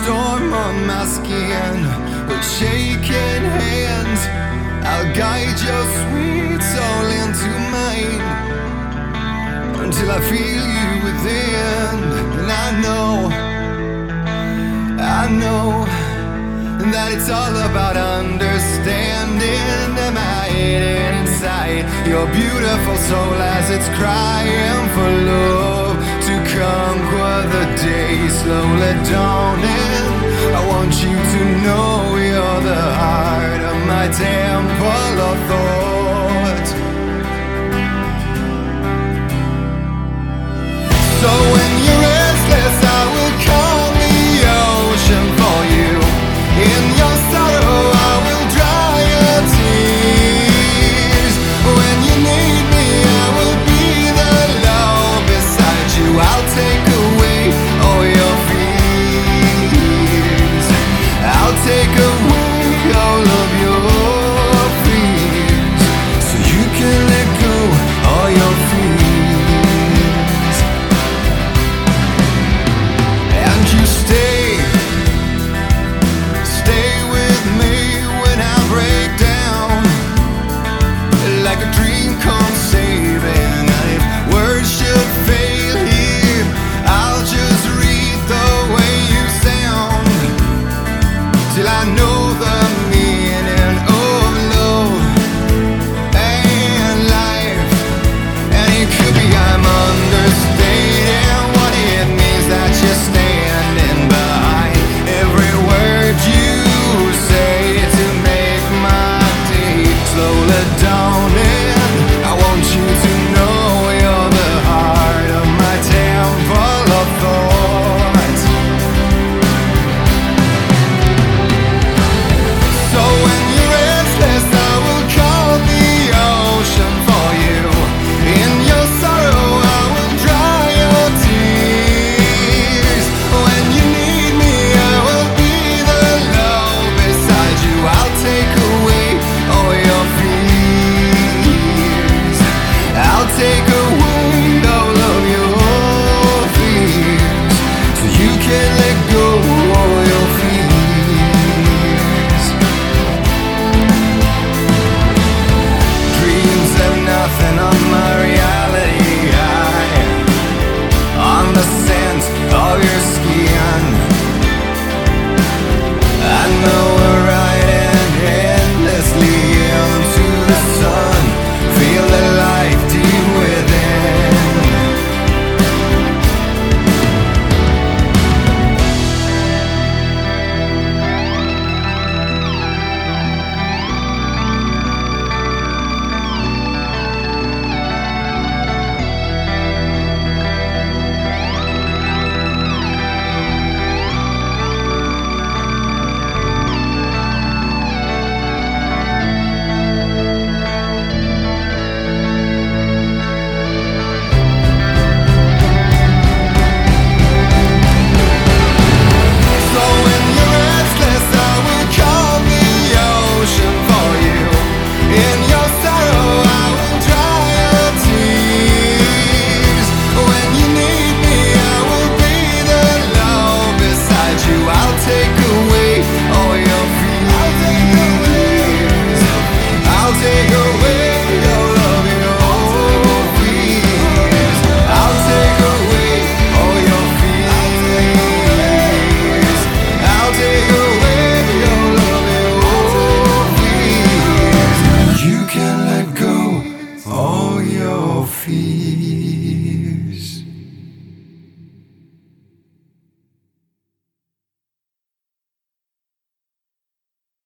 storm on my skin, with shaking hands I'll guide your sweet soul into mine, until I feel you within. And I know that it's all about understanding. Am I hidden inside your beautiful soul as it's crying for love to conquer the day slowly dawning? I want you to know you're the heart of my temple of thorns.